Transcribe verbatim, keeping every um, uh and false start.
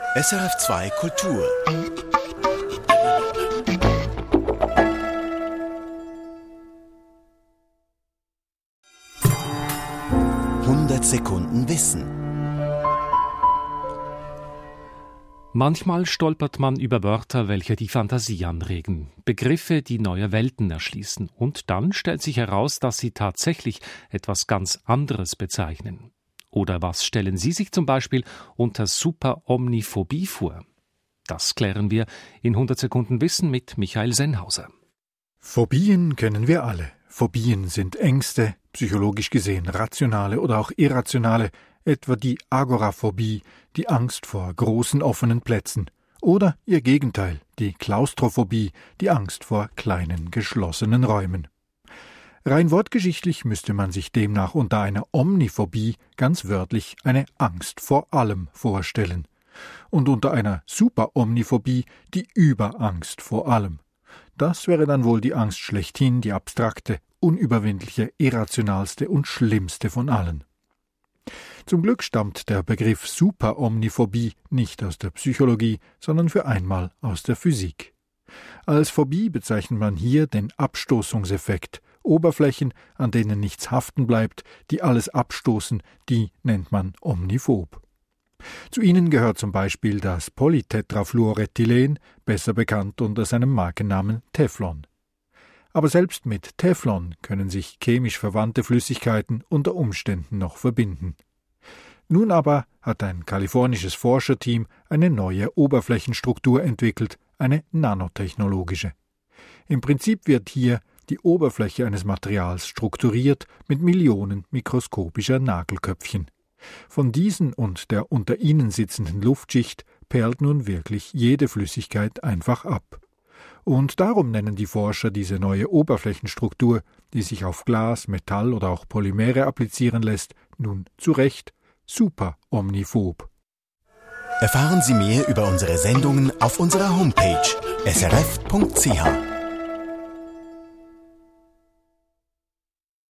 S R F zwei Kultur. hundert Sekunden Wissen. Manchmal stolpert man über Wörter, welche die Fantasie anregen, Begriffe, die neue Welten erschließen, und dann stellt sich heraus, dass sie tatsächlich etwas ganz anderes bezeichnen. Oder was stellen Sie sich zum Beispiel unter Superomniphobie vor? Das klären wir in hundert Sekunden Wissen mit Michael Sennhauser. Phobien kennen wir alle. Phobien sind Ängste, psychologisch gesehen rationale oder auch irrationale, etwa die Agoraphobie, die Angst vor großen offenen Plätzen, oder ihr Gegenteil, die Klaustrophobie, die Angst vor kleinen geschlossenen Räumen. Rein wortgeschichtlich müsste man sich demnach unter einer Omniphobie ganz wörtlich eine Angst vor allem vorstellen und unter einer Superomniphobie die Überangst vor allem. Das wäre dann wohl die Angst schlechthin, die abstrakte, unüberwindliche, irrationalste und schlimmste von allen. Zum Glück stammt der Begriff Superomniphobie nicht aus der Psychologie, sondern für einmal aus der Physik. Als Phobie bezeichnet man hier den Abstoßungseffekt. Oberflächen, an denen nichts haften bleibt, die alles abstoßen, die nennt man omniphob. Zu ihnen gehört zum Beispiel das Polytetrafluorethylen, besser bekannt unter seinem Markennamen Teflon. Aber selbst mit Teflon können sich chemisch verwandte Flüssigkeiten unter Umständen noch verbinden. Nun aber hat ein kalifornisches Forscherteam eine neue Oberflächenstruktur entwickelt, eine nanotechnologische. Im Prinzip wird hier die Oberfläche eines Materials strukturiert mit Millionen mikroskopischer Nagelköpfchen. Von diesen und der unter ihnen sitzenden Luftschicht perlt nun wirklich jede Flüssigkeit einfach ab. Und darum nennen die Forscher diese neue Oberflächenstruktur, die sich auf Glas, Metall oder auch Polymere applizieren lässt, nun zu Recht superomniphob. Erfahren Sie mehr über unsere Sendungen auf unserer Homepage s r f punkt c h.